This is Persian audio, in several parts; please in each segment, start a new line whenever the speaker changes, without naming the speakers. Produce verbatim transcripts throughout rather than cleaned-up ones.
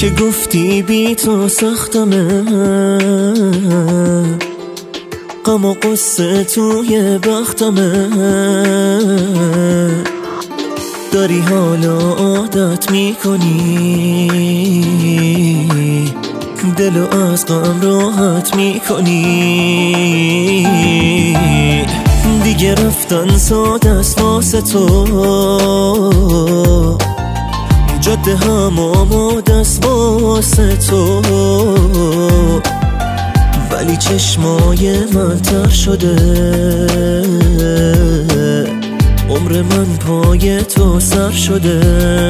که گفتی بی تو سختمه، غم و قصه توی بختمه. داری حالا عادت میکنی، دلو از غم راحت میکنی. دیگه رفتن ساده است واسه تو، جاده هم آماده است واسه تو، ولی چشمای من تر شده، عمر من پای تو سر شده.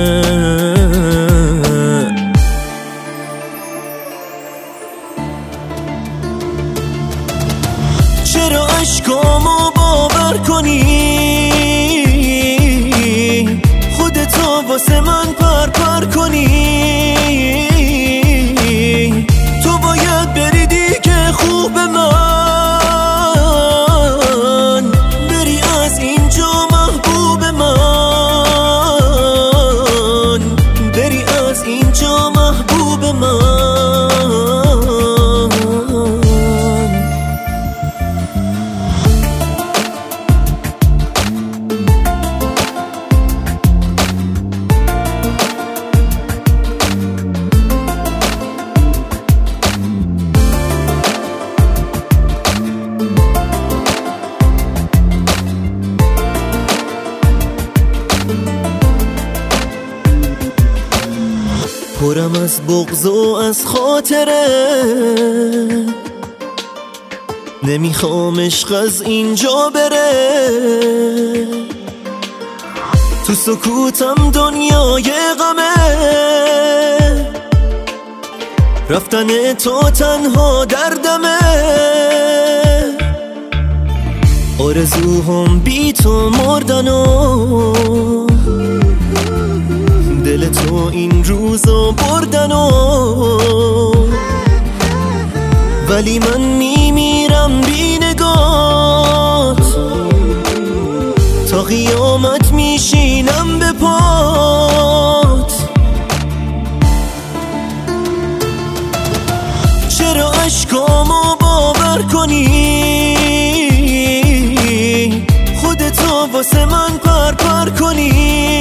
چرا عشقامو باور کنی، خودتو واسه من پر پر کنی. تو باید بری دیگه خوب من، بری از اینجا محبوب من، بری از اینجا محبوب من. پرم از بغض و از خاطره، نمیخوام عشق از اینجا بره. تو سکوتم دنیای غمه، رفتن تو تنها دردمه. آرزوهم بی تو مردنو، دل تو این روزو بردنو، ولی من میمیرم بی نگات. تا قیامت میشینم به پات. چرا عشقامو باور کنی، خودتو واسه من پر پر کنی.